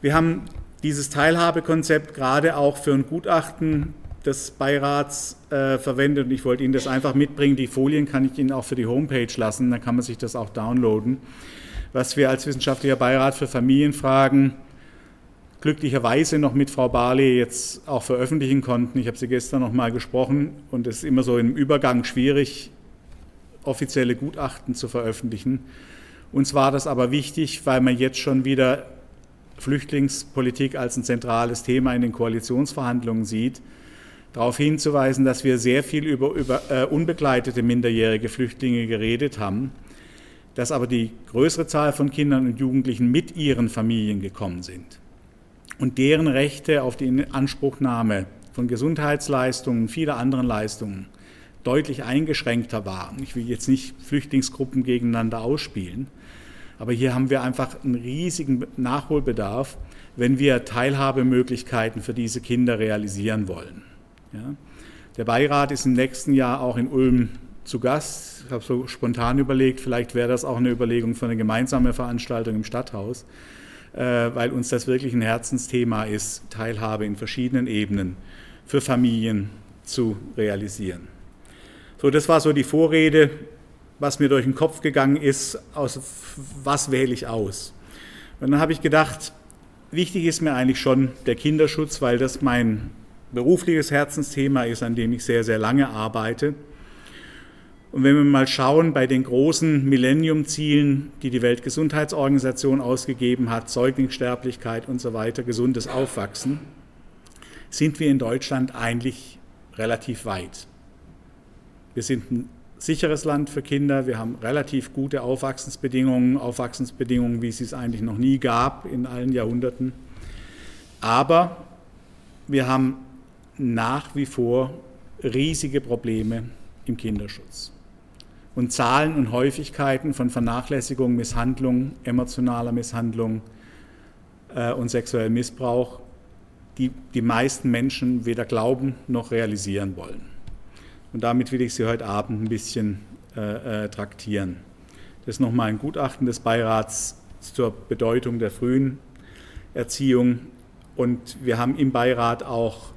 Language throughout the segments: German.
Wir haben dieses Teilhabekonzept gerade auch für ein Gutachten des Beirats verwendet und ich wollte Ihnen das einfach mitbringen. Die Folien kann ich Ihnen auch für die Homepage lassen, dann kann man sich das auch downloaden. Was wir als wissenschaftlicher Beirat für Familienfragen glücklicherweise noch mit Frau Barley jetzt auch veröffentlichen konnten. Ich habe sie gestern noch mal gesprochen und es ist immer so im Übergang schwierig, offizielle Gutachten zu veröffentlichen. Uns war das aber wichtig, weil man jetzt schon wieder Flüchtlingspolitik als ein zentrales Thema in den Koalitionsverhandlungen sieht, darauf hinzuweisen, dass wir sehr viel über unbegleitete minderjährige Flüchtlinge geredet haben, dass aber die größere Zahl von Kindern und Jugendlichen mit ihren Familien gekommen sind und deren Rechte auf die Inanspruchnahme von Gesundheitsleistungen, vieler anderen Leistungen deutlich eingeschränkter waren. Ich will jetzt nicht Flüchtlingsgruppen gegeneinander ausspielen, aber hier haben wir einfach einen riesigen Nachholbedarf, wenn wir Teilhabemöglichkeiten für diese Kinder realisieren wollen. Ja. Der Beirat ist im nächsten Jahr auch in Ulm zu Gast. Ich habe so spontan überlegt, vielleicht wäre das auch eine Überlegung für eine gemeinsame Veranstaltung im Stadthaus, weil uns das wirklich ein Herzensthema ist, Teilhabe in verschiedenen Ebenen für Familien zu realisieren. So, das war so die Vorrede, was mir durch den Kopf gegangen ist, was wähle ich aus. Und dann habe ich gedacht, wichtig ist mir eigentlich schon der Kinderschutz, weil das mein berufliches Herzensthema ist, an dem ich sehr, sehr lange arbeite. Und wenn wir mal schauen, bei den großen Millennium-Zielen, die die Weltgesundheitsorganisation ausgegeben hat, Säuglingssterblichkeit und so weiter, gesundes Aufwachsen, sind wir in Deutschland eigentlich relativ weit. Wir sind ein sicheres Land für Kinder, wir haben relativ gute Aufwachsensbedingungen, wie es es eigentlich noch nie gab in allen Jahrhunderten. Aber wir haben nach wie vor riesige Probleme im Kinderschutz. Und Zahlen und Häufigkeiten von Vernachlässigung, Misshandlung, emotionaler Misshandlung und sexuellem Missbrauch, die die meisten Menschen weder glauben noch realisieren wollen. Und damit will ich Sie heute Abend ein bisschen traktieren. Das ist nochmal ein Gutachten des Beirats zur Bedeutung der frühen Erziehung. Und wir haben im Beirat auch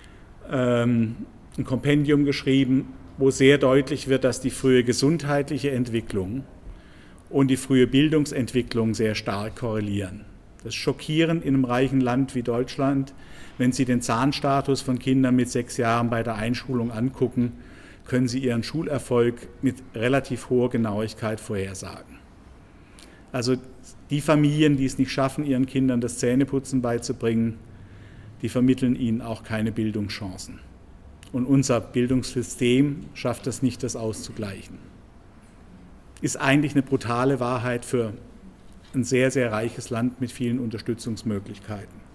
ein Kompendium geschrieben, wo sehr deutlich wird, dass die frühe gesundheitliche Entwicklung und die frühe Bildungsentwicklung sehr stark korrelieren. Das ist schockierend in einem reichen Land wie Deutschland. Wenn Sie den Zahnstatus von Kindern mit 6 Jahren bei der Einschulung angucken, können Sie ihren Schulerfolg mit relativ hoher Genauigkeit vorhersagen. Also die Familien, die es nicht schaffen, ihren Kindern das Zähneputzen beizubringen, die vermitteln ihnen auch keine Bildungschancen. Und unser Bildungssystem schafft es nicht, das auszugleichen. Ist eigentlich eine brutale Wahrheit für ein sehr, sehr reiches Land mit vielen Unterstützungsmöglichkeiten.